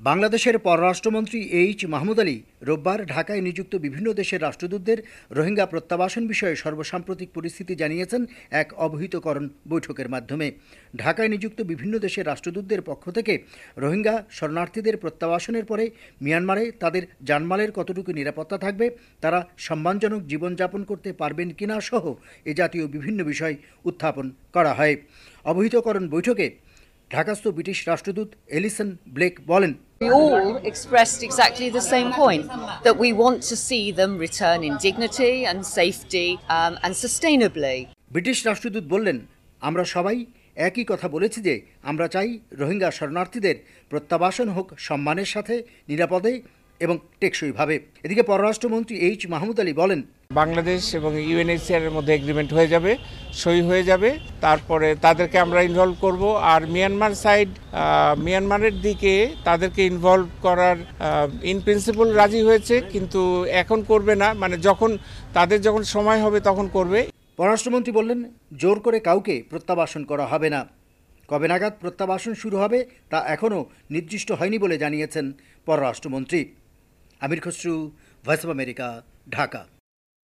বাংলাদেশের পররাষ্ট্রমন্ত্রী এইচ মাহমুদ আলী রোববার ঢাকায় নিযুক্ত বিভিন্ন দেশের রাষ্ট্রদূতদের রোহিঙ্গা প্রত্যাবাসন বিষয়ে সর্বসাম্প্রতিক পরিস্থিতি জানিয়েছেন এক অবহিতকরণ বৈঠকের মাধ্যমে। ঢাকায় নিযুক্ত বিভিন্ন দেশের রাষ্ট্রদূতদের পক্ষ থেকে রোহিঙ্গা শরণার্থীদের প্রত্যাবাসনের পরে মিয়ানমারে তাদের জানমালের কতটুকু নিরাপত্তা থাকবে, তারা সম্মানজনক জীবনযাপন করতে পারবেন কিনা সহ এ জাতীয় বিভিন্ন বিষয় উত্থাপন করা হয়। অবহিতকরণ বৈঠকে ঢাকাস্থ ব্রিটিশ রাষ্ট্রদূত এলিসন ব্লেক বলেন, We all expressed exactly the same point, that we want to see them return in dignity and safety and sustainably. British রাষ্ট্রদূত বললেন, আমরা সবাই একই কথা বলেছি যে আমরা চাই রোহিঙ্গা শরণার্থীদের প্রত্যাবাসন হোক সম্মানের সাথে, নিরাপদে এবং টেকসইভাবে। এদিকে পররাষ্ট্রমন্ত্রী এইচ মাহমুদ আলী বলেন, বাংলাদেশ এবং ইউএনএইচসিআর এর মধ্যে এগ্রিমেন্ট হয়ে যাবে, সই হয়ে যাবে, তারপরে তাদেরকে আমরা ইনভলভ করব। আর মিয়ানমার সাইড, মিয়ানমারের দিকে তাদেরকে ইনভলভ করার ইন প্রিন্সিপাল রাজি হয়েছে, কিন্তু এখন করবে না, মানে তাদের যখন সময় হবে তখন করবে। পররাষ্ট্রমন্ত্রী বললেন, জোর করে কাউকে প্রত্যাবাসন করা হবে না। কবে নাগাদ প্রত্যাবাসন শুরু হবে তা এখনও নির্দিষ্ট হয়নি বলে জানিয়েছেন পররাষ্ট্রমন্ত্রী। Amir Khasru, voice of America, Dhaka.